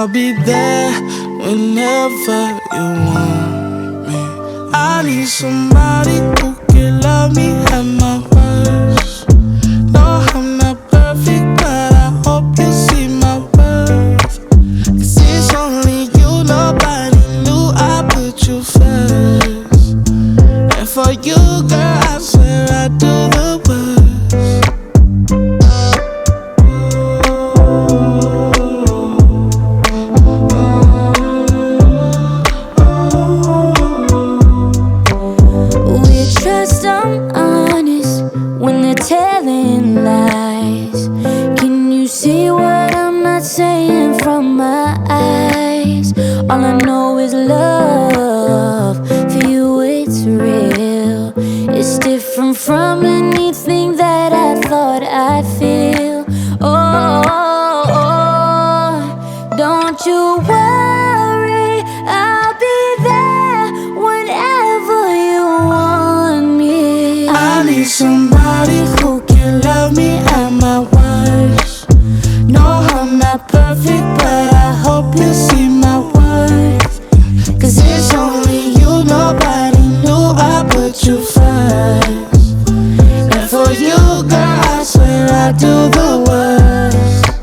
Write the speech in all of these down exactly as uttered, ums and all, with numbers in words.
I'll be there whenever you want me. I need somebody who can love me at my worst. No, I'm not perfect, but I hope you see my worth. Cause it's only you, nobody knew I put you first. And for you, girl, I swear I do the worst. Telling lies. Can you see what I'm not saying from my eyes? All I know is love. For you it's real. It's different from anything that I thought I'd feel. Oh, oh, oh. Don't you worry, I'll be there whenever you want me. I need somebody who can love me at my worst. No, I'm not perfect, but I hope you see my worth. Cause it's only you, nobody knew I put you first. And for you, girl, I swear I do the worst.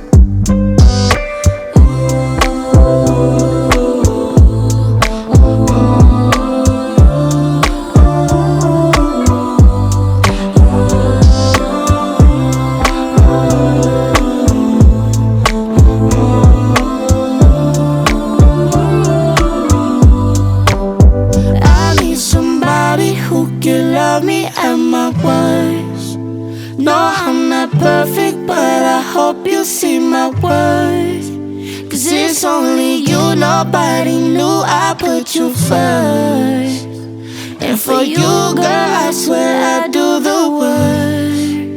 Who can love me at my worst? No, I'm not perfect, but I hope you see my worth. Cause it's only you, nobody knew I put you first. And for you, girl, I swear I do the worst.